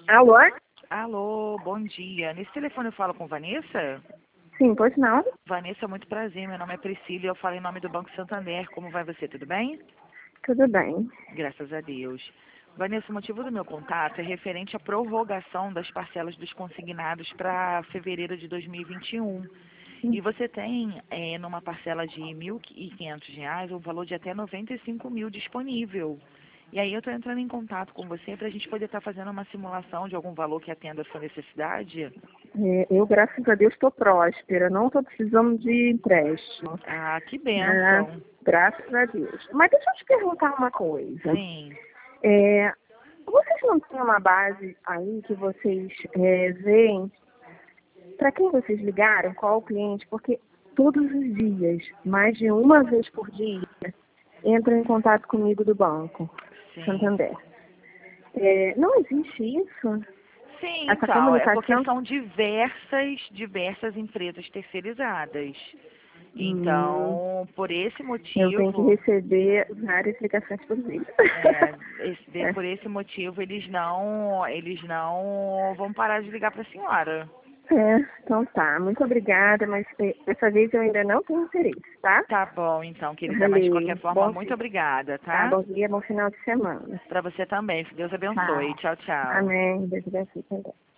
Alô? Alô, bom dia. Nesse telefone eu falo com Vanessa? Sim, pois não? Vanessa, muito prazer. Meu nome é Priscila e eu falo em nome do Banco Santander. Como vai você? Tudo bem? Tudo bem. Graças a Deus. Vanessa, o motivo do meu contato é referente à prorrogação das parcelas dos consignados para fevereiro de 2021. E você tem, numa parcela de R$ 1.500, um valor de até 95 mil disponível. E aí eu estou entrando em contato com você para a gente poder estar fazendo uma simulação de algum valor que atenda a sua necessidade. Eu, graças a Deus, estou próspera. Não estou precisando de empréstimo. Ah, que É, bênção. graças a Deus. Mas deixa eu te perguntar uma coisa. Sim. É, vocês não têm uma base aí que vocês veem para quem vocês ligaram, qual o cliente? Porque todos os dias, mais de uma vez por dia, entram em contato comigo do banco Sim. Santander. Não existe isso? Sim, Essa então, é porque comunicação? são diversas empresas terceirizadas. Hum, Então, por esse eu tenho que motivo, receber várias ligações por dia. É, por esse motivo eles não vão parar de ligar para a senhora. então tá. Muito obrigada, mas dessa vez eu ainda não tenho interesse, tá? Tá bom, então, querida, mas de qualquer Valeu. forma, muito obrigada, Tá, tá? bom dia, bom final de semana. Para você também. Deus abençoe. Tchau. Tchau, tchau. Amém. Deus abençoe também.